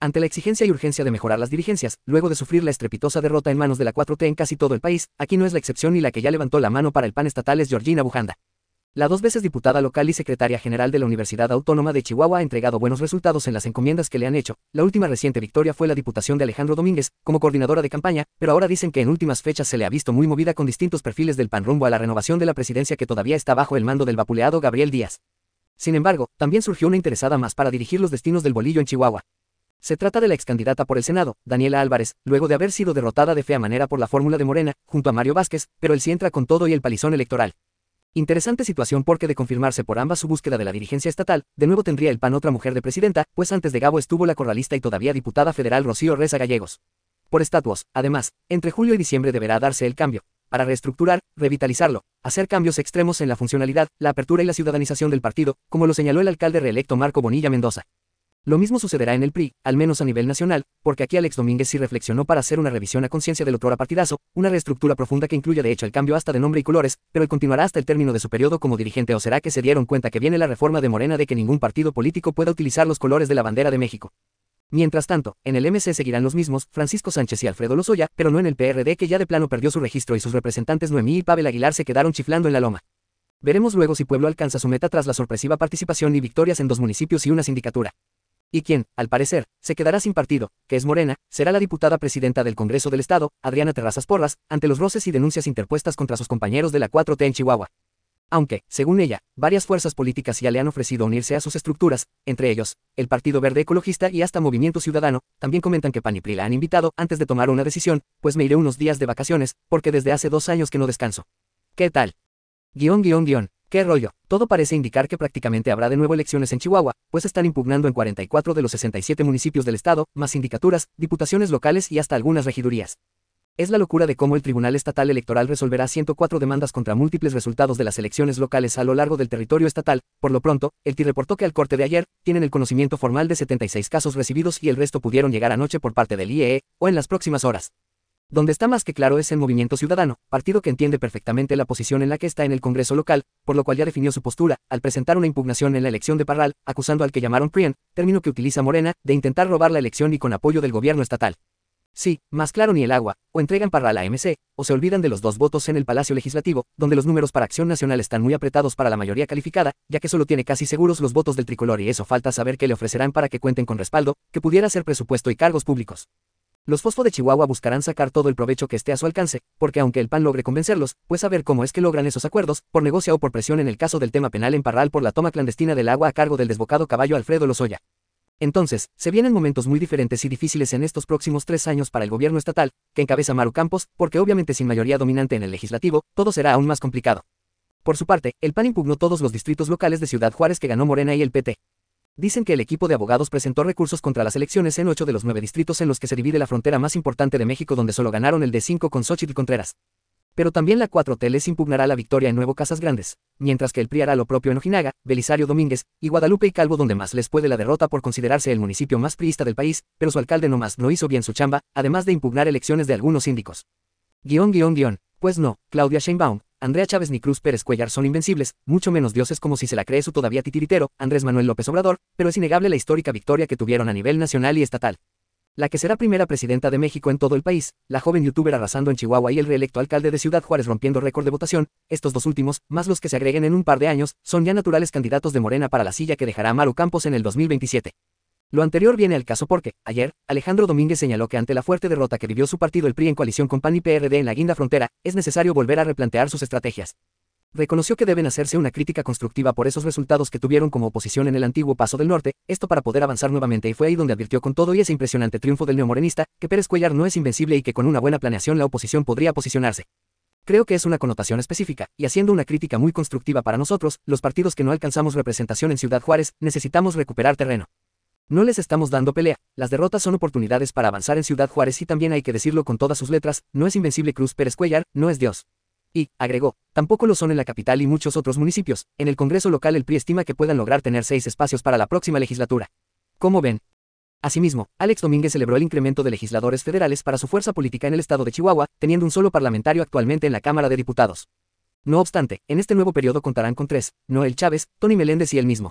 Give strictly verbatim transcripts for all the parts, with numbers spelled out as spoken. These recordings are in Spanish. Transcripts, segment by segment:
Ante la exigencia y urgencia de mejorar las dirigencias, luego de sufrir la estrepitosa derrota en manos de la cuatro T en casi todo el país, aquí no es la excepción y la que ya levantó la mano para el P A N estatal es Georgina Bujanda. La dos veces diputada local y secretaria general de la Universidad Autónoma de Chihuahua ha entregado buenos resultados en las encomiendas que le han hecho. La última reciente victoria fue la diputación de Alejandro Domínguez, como coordinadora de campaña, pero ahora dicen que en últimas fechas se le ha visto muy movida con distintos perfiles del P A N rumbo a la renovación de la presidencia que todavía está bajo el mando del vapuleado Gabriel Díaz. Sin embargo, también surgió una interesada más para dirigir los destinos del bolillo en Chihuahua. Se trata de la excandidata por el Senado, Daniela Álvarez, luego de haber sido derrotada de fea manera por la fórmula de Morena, junto a Mario Vázquez, pero él sí entra con todo y el palizón electoral. Interesante situación porque de confirmarse por ambas su búsqueda de la dirigencia estatal, de nuevo tendría el P A N otra mujer de presidenta, pues antes de Gabo estuvo la corralista y todavía diputada federal Rocío Reza Gallegos. Por estatutos, además, entre julio y diciembre deberá darse el cambio, para reestructurar, revitalizarlo, hacer cambios extremos en la funcionalidad, la apertura y la ciudadanización del partido, como lo señaló el alcalde reelecto Marco Bonilla Mendoza. Lo mismo sucederá en el P R I, al menos a nivel nacional, porque aquí Alex Domínguez sí reflexionó para hacer una revisión a conciencia del otrora partidazo, una reestructura profunda que incluya de hecho el cambio hasta de nombre y colores, pero él continuará hasta el término de su periodo como dirigente. ¿O será que se dieron cuenta que viene la reforma de Morena de que ningún partido político pueda utilizar los colores de la bandera de México? Mientras tanto, en el M C seguirán los mismos, Francisco Sánchez y Alfredo Lozoya, pero no en el P R D que ya de plano perdió su registro y sus representantes Noemí y Pavel Aguilar se quedaron chiflando en la loma. Veremos luego si Pueblo alcanza su meta tras la sorpresiva participación y victorias en dos municipios y una sindicatura. Y quien, al parecer, se quedará sin partido, que es Morena, será la diputada presidenta del Congreso del Estado, Adriana Terrazas Porras, ante los roces y denuncias interpuestas contra sus compañeros de la cuatro T en Chihuahua. Aunque, según ella, varias fuerzas políticas ya le han ofrecido unirse a sus estructuras, entre ellos, el Partido Verde Ecologista y hasta Movimiento Ciudadano, también comentan que P A N y P R I la han invitado antes de tomar una decisión, pues me iré unos días de vacaciones, porque desde hace dos años que no descanso. ¿Qué tal? Guión guión guión. ¿Qué rollo? Todo parece indicar que prácticamente habrá de nuevo elecciones en Chihuahua, pues están impugnando en cuarenta y cuatro de los sesenta y siete municipios del estado, más sindicaturas, diputaciones locales y hasta algunas regidurías. Es la locura de cómo el Tribunal Estatal Electoral resolverá ciento cuatro demandas contra múltiples resultados de las elecciones locales a lo largo del territorio estatal. Por lo pronto, el T I reportó que al corte de ayer, tienen el conocimiento formal de setenta y seis casos recibidos y el resto pudieron llegar anoche por parte del I E E, o en las próximas horas. Donde está más que claro es en Movimiento Ciudadano, partido que entiende perfectamente la posición en la que está en el Congreso local, por lo cual ya definió su postura, al presentar una impugnación en la elección de Parral, acusando al que llamaron P R I A N, término que utiliza Morena, de intentar robar la elección y con apoyo del gobierno estatal. Sí, más claro ni el agua, o entregan Parral a M C, o se olvidan de los dos votos en el Palacio Legislativo, donde los números para Acción Nacional están muy apretados para la mayoría calificada, ya que solo tiene casi seguros los votos del tricolor y eso falta saber qué le ofrecerán para que cuenten con respaldo, que pudiera ser presupuesto y cargos públicos. Los fosfo de Chihuahua buscarán sacar todo el provecho que esté a su alcance, porque aunque el P A N logre convencerlos, pues a ver cómo es que logran esos acuerdos, por negocia o por presión en el caso del tema penal en Parral por la toma clandestina del agua a cargo del desbocado caballo Alfredo Lozoya. Entonces, se vienen momentos muy diferentes y difíciles en estos próximos tres años para el gobierno estatal, que encabeza Maru Campos, porque obviamente sin mayoría dominante en el legislativo, todo será aún más complicado. Por su parte, el P A N impugnó todos los distritos locales de Ciudad Juárez que ganó Morena y el P T. Dicen que el equipo de abogados presentó recursos contra las elecciones en ocho de los nueve distritos en los que se divide la frontera más importante de México, donde solo ganaron el de cinco con Xóchitl Contreras. Pero también la cuatro T les impugnará la victoria en Nuevo Casas Grandes, mientras que el P R I hará lo propio en Ojinaga, Belisario Domínguez, y Guadalupe y Calvo, donde más les puede la derrota por considerarse el municipio más priista del país, pero su alcalde nomás no hizo bien su chamba, además de impugnar elecciones de algunos síndicos. Guión guión guión. Pues no, Claudia Sheinbaum, Andrea Chávez ni Cruz Pérez Cuellar son invencibles, mucho menos dioses como si se la cree su todavía titiritero, Andrés Manuel López Obrador, pero es innegable la histórica victoria que tuvieron a nivel nacional y estatal. La que será primera presidenta de México en todo el país, la joven youtuber arrasando en Chihuahua y el reelecto alcalde de Ciudad Juárez rompiendo récord de votación, estos dos últimos, más los que se agreguen en un par de años, son ya naturales candidatos de Morena para la silla que dejará a Maru Campos en el dos mil veintisiete. Lo anterior viene al caso porque, ayer, Alejandro Domínguez señaló que ante la fuerte derrota que vivió su partido el P R I en coalición con P A N y P R D en la guinda frontera, es necesario volver a replantear sus estrategias. Reconoció que deben hacerse una crítica constructiva por esos resultados que tuvieron como oposición en el antiguo Paso del Norte, esto para poder avanzar nuevamente, y fue ahí donde advirtió con todo y ese impresionante triunfo del neomorenista, que Pérez Cuellar no es invencible y que con una buena planeación la oposición podría posicionarse. Creo que es una connotación específica, y haciendo una crítica muy constructiva para nosotros, los partidos que no alcanzamos representación en Ciudad Juárez, necesitamos recuperar terreno. No les estamos dando pelea, las derrotas son oportunidades para avanzar en Ciudad Juárez y también hay que decirlo con todas sus letras, no es invencible Cruz Pérez Cuellar, no es Dios. Y, agregó, tampoco lo son en la capital y muchos otros municipios. En el Congreso local el P R I estima que puedan lograr tener seis espacios para la próxima legislatura. ¿Cómo ven? Asimismo, Alex Domínguez celebró el incremento de legisladores federales para su fuerza política en el estado de Chihuahua, teniendo un solo parlamentario actualmente en la Cámara de Diputados. No obstante, en este nuevo periodo contarán con tres, Noel Chávez, Tony Meléndez y él mismo.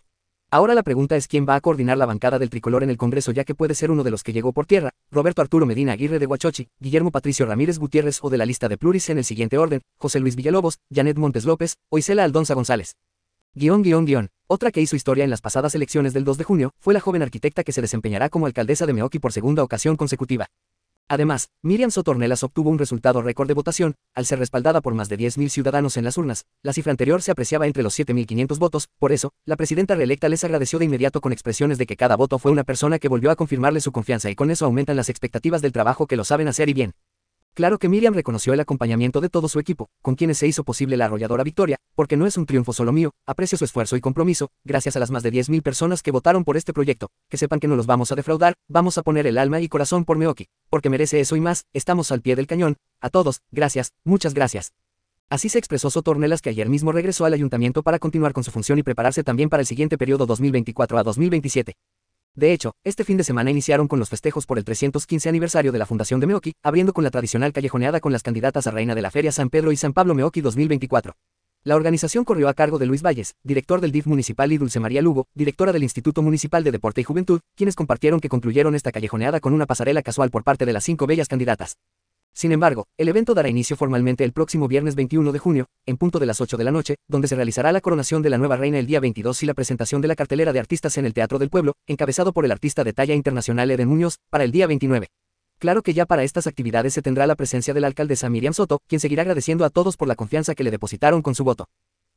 Ahora la pregunta es quién va a coordinar la bancada del tricolor en el Congreso, ya que puede ser uno de los que llegó por tierra, Roberto Arturo Medina Aguirre de Huachochi, Guillermo Patricio Ramírez Gutiérrez o de la lista de pluris en el siguiente orden, José Luis Villalobos, Janet Montes López o Isela Aldonza González. Guión, guión, guión. Otra que hizo historia en las pasadas elecciones del dos de junio fue la joven arquitecta que se desempeñará como alcaldesa de Meoqui por segunda ocasión consecutiva. Además, Miriam Soto Ornelas obtuvo un resultado récord de votación, al ser respaldada por más de diez mil ciudadanos en las urnas. La cifra anterior se apreciaba entre los siete mil quinientos votos, por eso, la presidenta reelecta les agradeció de inmediato con expresiones de que cada voto fue una persona que volvió a confirmarle su confianza y con eso aumentan las expectativas del trabajo que lo saben hacer y bien. Claro que Miriam reconoció el acompañamiento de todo su equipo, con quienes se hizo posible la arrolladora victoria, porque no es un triunfo solo mío, aprecio su esfuerzo y compromiso, gracias a las más de diez mil personas que votaron por este proyecto, que sepan que no los vamos a defraudar, vamos a poner el alma y corazón por Meoqui, porque merece eso y más, estamos al pie del cañón, a todos, gracias, muchas gracias. Así se expresó Soto Ornelas, que ayer mismo regresó al ayuntamiento para continuar con su función y prepararse también para el siguiente periodo dos mil veinticuatro a dos mil veintisiete. De hecho, este fin de semana iniciaron con los festejos por el trescientos quince aniversario de la fundación de Meoqui, abriendo con la tradicional callejoneada con las candidatas a reina de la Feria San Pedro y San Pablo Meoqui dos mil veinticuatro. La organización corrió a cargo de Luis Valles, director del D I F municipal, y Dulce María Lugo, directora del Instituto Municipal de Deporte y Juventud, quienes compartieron que concluyeron esta callejoneada con una pasarela casual por parte de las cinco bellas candidatas. Sin embargo, el evento dará inicio formalmente el próximo viernes veintiuno de junio, en punto de las ocho de la noche, donde se realizará la coronación de la nueva reina el día veintidós y la presentación de la cartelera de artistas en el Teatro del Pueblo, encabezado por el artista de talla internacional Eden Muñoz, para el día veintinueve. Claro que ya para estas actividades se tendrá la presencia de la alcaldesa Miriam Soto, quien seguirá agradeciendo a todos por la confianza que le depositaron con su voto.